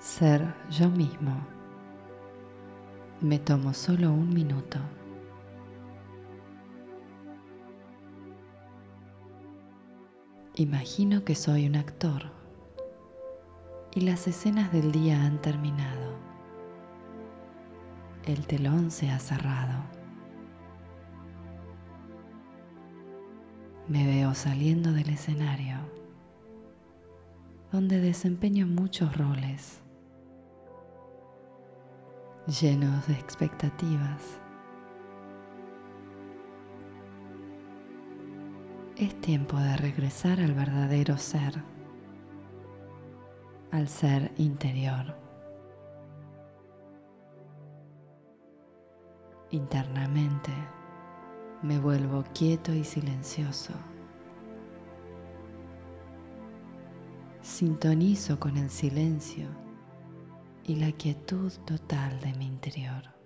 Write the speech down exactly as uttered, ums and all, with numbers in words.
Ser yo mismo. Me tomo solo un minuto. Imagino que soy un actor y las escenas del día han terminado. El telón se ha cerrado. Me veo saliendo del escenario, donde desempeño muchos roles, llenos de expectativas. Es tiempo de regresar al verdadero ser, al ser interior. Internamente me vuelvo quieto y silencioso. Sintonizo con el silencio y la quietud total de mi interior.